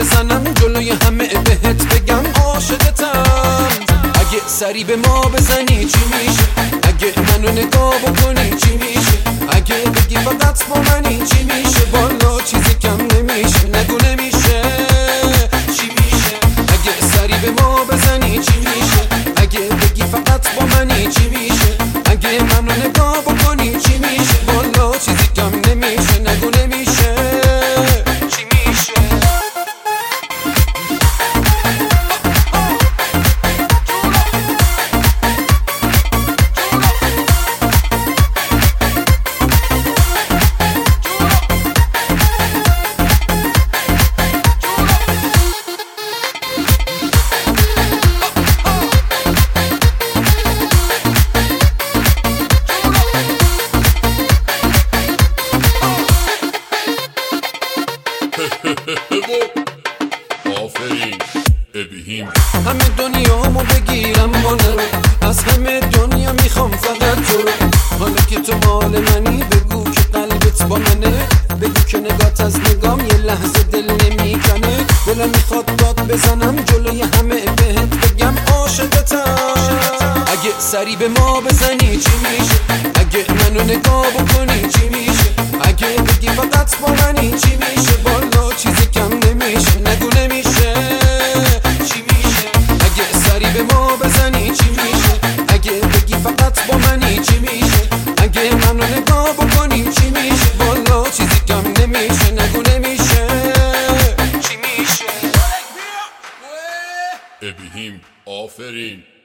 بزنم جلوی همه بهت بگم عاشقتم. اگه سری به ما بزنی چی میشه؟ اگه منو نگاه بکنی چی میشه؟ اگه بگی فقط با منی چی میشه؟ والا چیزی کم نمیشه، نگو نمیشه. چی میشه؟ اگه سری به ما بزنی چی میشه؟ اگه بگی فقط با منی چی میشه؟ اگه منو نگاه بکنی چی میشه؟ والا چیزی کم نمیشه، نگو نمیشه. چی میشه؟ آفرین ابراهیم. همه دنیامو بگیرم مال از همه دنیا میخوام فقط تو رو. حالا که تو مال منی بگو که قلبت با منه، بگو که نگات از نگام یه لحظه دل نمیکنه. دلم میخواد داد بزنم جلوی همه بهت بگم عاشقتم. اگه سری به ما بزنی چی میشه؟ اگه منو نگاه بکنی چی میشه؟ اگه بگی فقط با منی چی میشه؟ والا چیزی کم نمیشه، نگو نمیشه. چی میشه؟ اگه سری به ما بزنی چی میشه؟ اگه بگی فقط با منی چی میشه؟ اگه منو نگاه بکنی چی میشه؟ والا چیزی کم نمیشه، نگو نمیشه. چی میشه؟ ابراهیم آفرین.